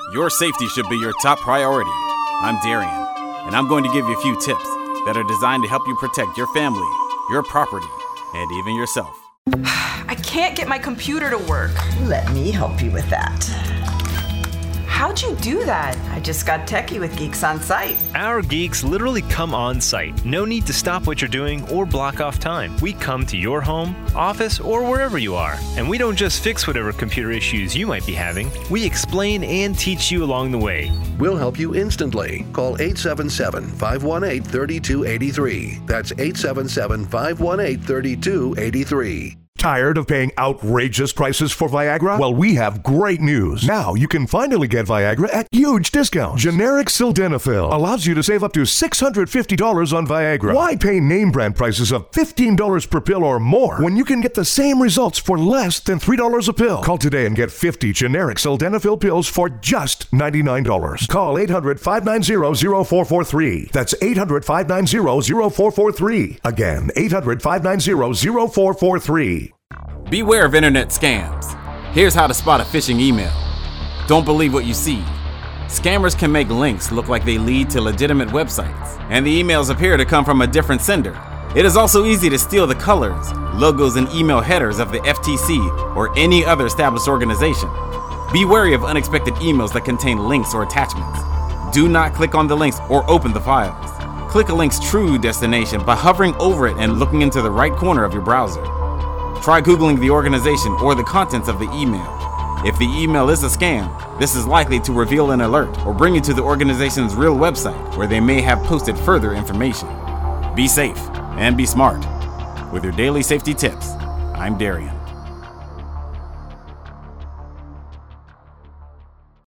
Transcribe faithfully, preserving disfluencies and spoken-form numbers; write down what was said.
Your safety should be your top priority. I'm Darian, and I'm going to give you a few tips that are designed to help you protect your family, your property, and even yourself. I can't get my computer to work. Let me help you with that. How'd you do that? I just got techie with Geeks on Site. Our geeks literally come on site. No need to stop what you're doing or block off time. We come to your home, office, or wherever you are. And we don't just fix whatever computer issues you might be having. We explain and teach you along the way. We'll help you instantly. Call eight seven seven, five one eight, three two eight three. That's eight seven seven, five one eight, three two eight three. Tired of paying outrageous prices for Viagra? Well, we have great news. Now you can finally get Viagra at huge discounts. Generic Sildenafil allows you to save up to six hundred fifty dollars on Viagra. Why pay name brand prices of fifteen dollars per pill or more when you can get the same results for less than three dollars a pill? Call today and get fifty generic Sildenafil pills for just ninety-nine dollars. Call eight hundred, five nine zero, zero four four three. That's eight hundred, five nine zero, zero four four three. Again, eight hundred, five nine zero, zero four four three. Beware of internet scams. Here's how to spot a phishing email. Don't believe what you see. Scammers can make links look like they lead to legitimate websites, and the emails appear to come from a different sender. It is also easy to steal the colors, logos, and email headers of the F T C or any other established organization. Be wary of unexpected emails that contain links or attachments. Do not click on the links or open the files. Click a link's true destination by hovering over it and looking into the right corner of your browser. Try Googling the organization or the contents of the email. If the email is a scam, this is likely to reveal an alert or bring you to the organization's real website where they may have posted further information. Be safe and be smart. With your daily safety tips, I'm Darian.